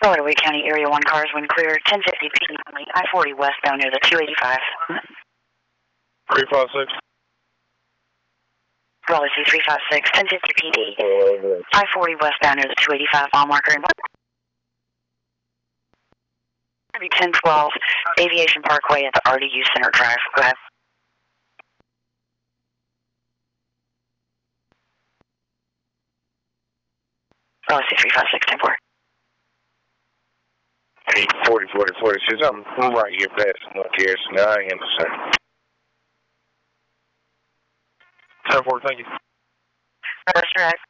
Wade County Area 1 cars when clear, 1050 P only, I-40 westbound near the 285. 356. Raleigh C356, 1050 PD. I-40 westbound near the 285 mile marker. 1012 Aviation Parkway at the RDU Center Drive. Go ahead. Raleigh C356, 10-4. 40, I'm right here passing up here, so now I understand. 10-4, thank you. That's right.